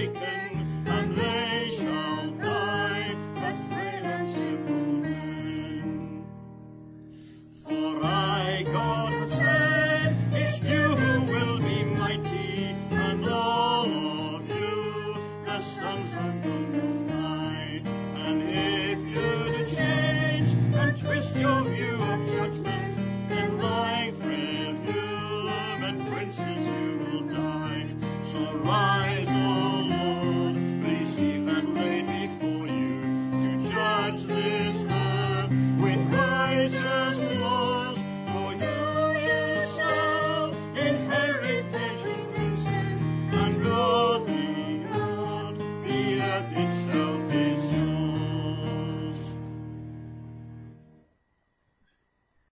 shaken, and they shall die, but frail and simple men. For I, God, have said, it's you who will be mighty, and all of you, the sons of the Most High. And if you change and twist your view of judgment, then like frail human princes you will die. So rise, O Lord, receive that laid before you, to judge this earth with righteous law.